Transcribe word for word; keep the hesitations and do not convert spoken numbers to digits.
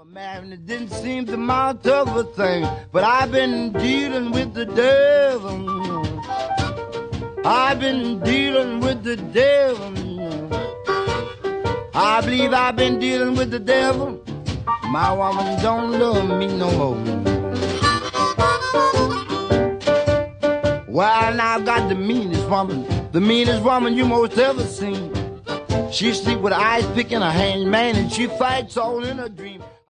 Man, it didn't seem to amount of a thing, but I've been dealing with the devil. I've been dealing with the devil. I believe I've been dealing with the devil. My woman don't love me no more. Well, now I've got the meanest woman, the meanest woman you most ever seen. She sleep with her eyes picking her hand, man, and she fights all in her dream.